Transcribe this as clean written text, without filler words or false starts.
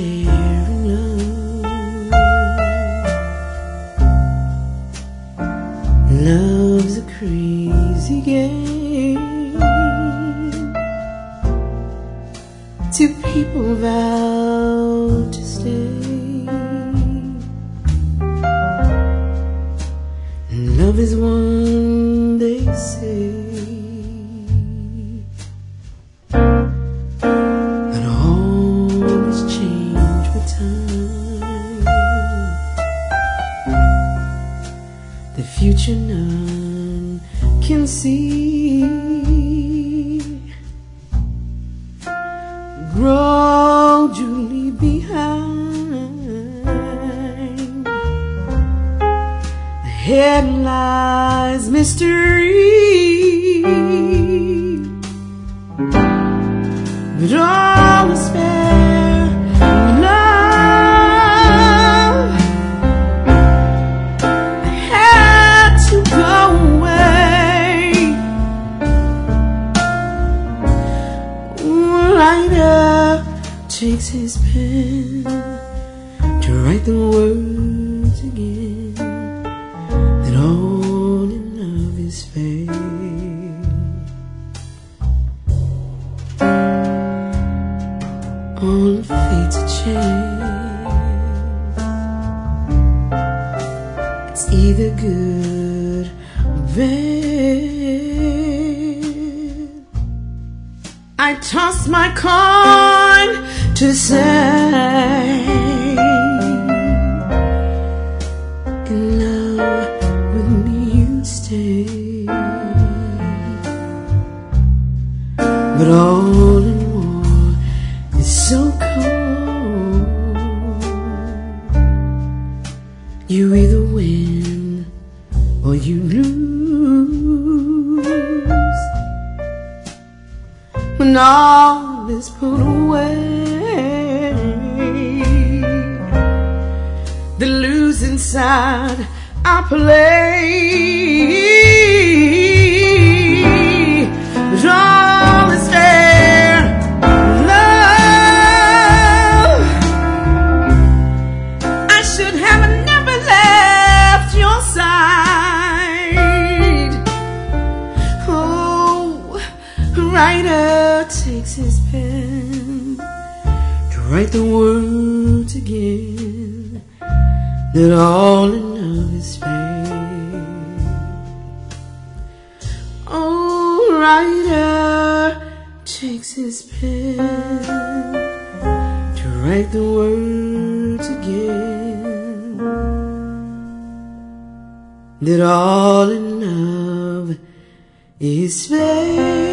sharing love. Love's a crazy game. Two people vow to stay. Love is one, they say, but all has changed with time. The future none can see, gradually behind. Ahead lies mystery, but all is fair in love. I had to go away. Writer takes his pen to write the words again. All in love is fair. All the fates are changed. It's either good or bad. I toss my coin to say, in love with me you'd stay, but all in war is so cold. You either win or you lose. When all is put away, the losing side I play. But all is fair, love. I should have never left your side. Oh, a writer takes his pen to write the words again, that all in love is fair. Oh, writer takes his pen to write the words again, that all in love is fair.